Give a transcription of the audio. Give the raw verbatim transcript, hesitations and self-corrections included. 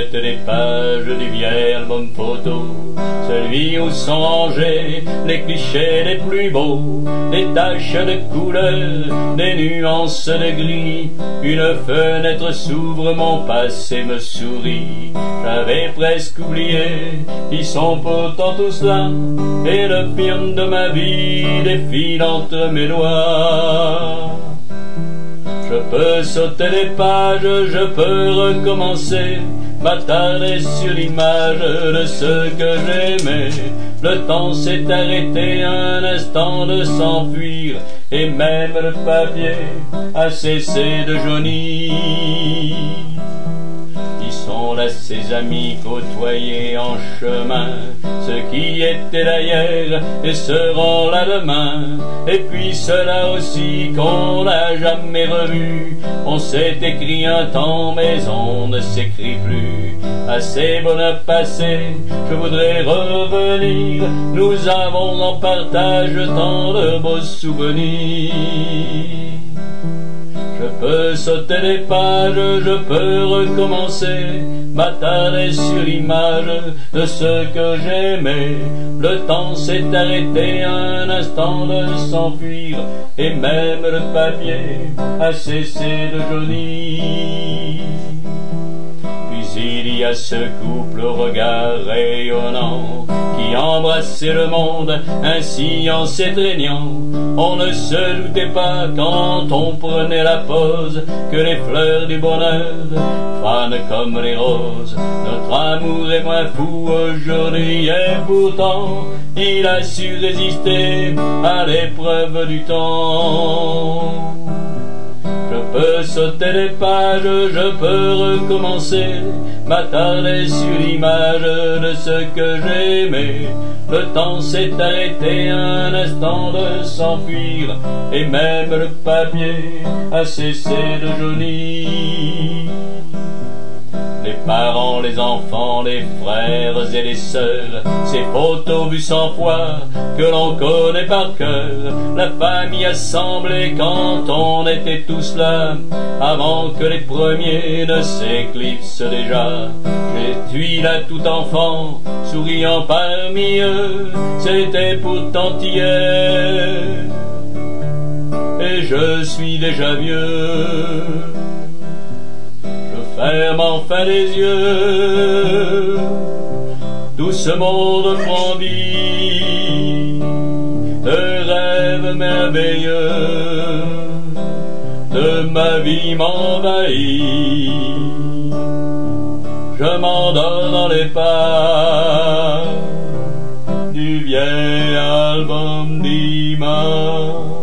souhaite les pages du vieil album photo, celui où sont rangés les clichés les plus beaux, des taches de couleur, des nuances de gris. Une fenêtre s'ouvre, mon passé me sourit. J'avais presque oublié, ils sont pourtant tous là, et le film de ma vie défile entre mes doigts. Je peux sauter les pages, je peux recommencer, m'attarder sur l'image de ce que j'aimais. Le temps s'est arrêté un instant de s'enfuir, et même le papier a cessé de jaunir. Ils sont là ces amis côtoyés en chemin, ceux qui étaient là hier et seront là demain, et puis ceux-là aussi qu'on n'a jamais revus. On s'est écrit un temps mais on ne s'écrit plus. Assez bonheur passé, je voudrais revenir, nous avons en partage tant de beaux souvenirs. Je peux sauter les pages, je peux recommencer, m'attarder sur l'image de ce que j'aimais. Le temps s'est arrêté un instant de s'enfuir, et même le papier a cessé de jaunir. Il y a ce couple au regard rayonnant qui embrassait le monde ainsi en s'étreignant. On ne se doutait pas quand on prenait la pose que les fleurs du bonheur fanent comme les roses. Notre amour est moins fou aujourd'hui et pourtant il a su résister à l'épreuve du temps. Je peux sauter les pages, je peux recommencer, m'attarder sur l'image de ce que j'aimais. Le temps s'est arrêté un instant de s'enfuir, et même le papier a cessé de jaunir. Les parents, les enfants, les frères et les sœurs, ces photos vues cent fois que l'on connaît par cœur, la famille assemblée quand on était tous là, avant que les premiers ne s'éclipsent déjà. Je suis là tout enfant, souriant parmi eux, c'était pourtant hier, et je suis déjà vieux. Ferme enfin les yeux, tout ce monde prend vie de rêves merveilleux, de ma vie m'envahit. Je m'endors dans les pas du vieil album d'images.